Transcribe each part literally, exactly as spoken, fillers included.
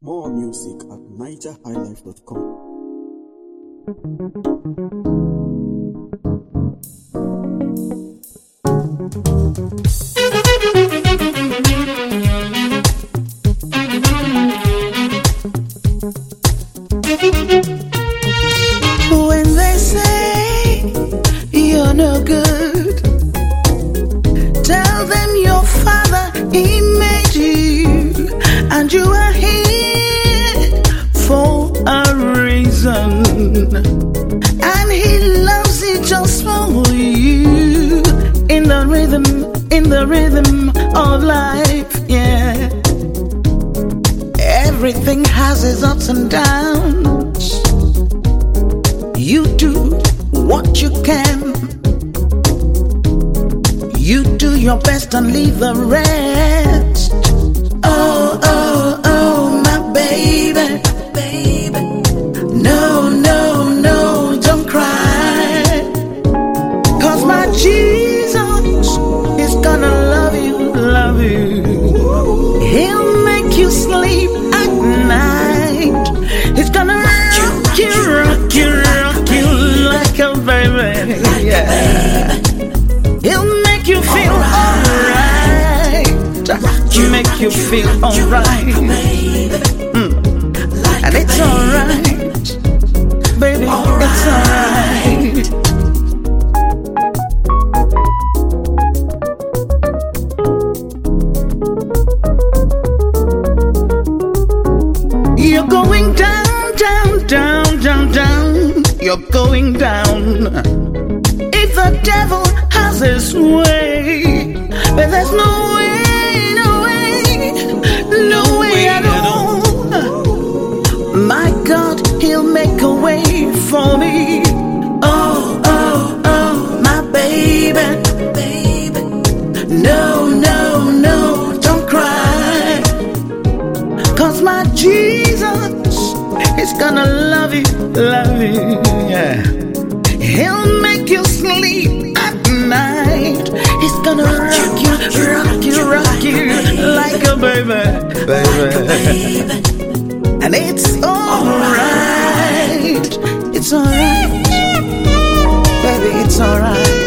More music at niger high life dot com. When they say you're no good, tell them your father, he made you, and you are here for a reason, and he loves it just for you. In the rhythm, in the rhythm of life, yeah. Everything has its ups and downs. You do what you can. You do your best and leave the rest. Oh, oh, oh, my baby, baby. No, no, no, don't cry. Cause my Jesus is gonna love you, love you. He'll make you sleep at night. He's gonna rock you, rock you, rock you like a baby. Yeah. He'll make you feel alright. Make you feel alright. Mm. And it's alright, baby, it's alright. You're going down, down, down, down, down. You're going down. If the devil has his way, but there's no way, no way, no way at all. My God, he'll make a way for me. Oh, oh, oh, my baby, baby. No, no, no, don't cry. Cause my Jesus is gonna love you, love you, yeah. He'll make you sleep at night. He's gonna rock you, rock you, rock you like a baby, baby. And it's alright, it's alright, baby, it's alright.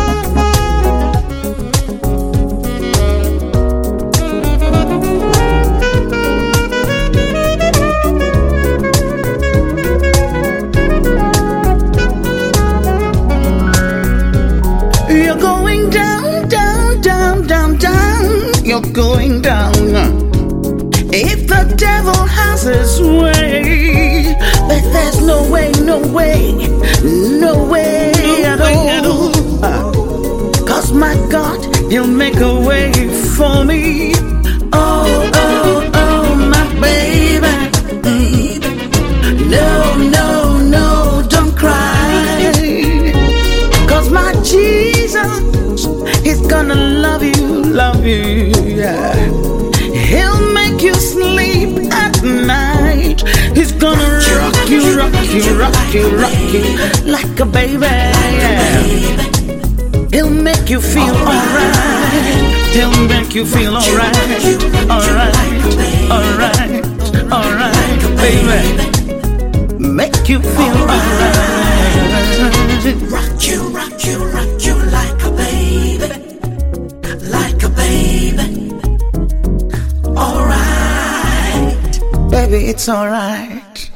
You're going down, down, down, down, down. You're going down. If the devil has his way, but there's no way, no way, no way, no at, way all. at all. Cause my God, he'll make a way for me. Oh, oh, oh, my baby, baby. No, no, no, don't cry. Cause my Jesus, he's gonna love you, love you, yeah. He'll make you sleep at night. He's gonna rock you, rock you, rock you, rock you like a baby, yeah. He'll make you feel alright. He'll make you feel alright, alright, alright, alright, baby. Make you feel alright. Rock you, rock you, rock you like a baby, like a baby. Alright, baby, it's alright.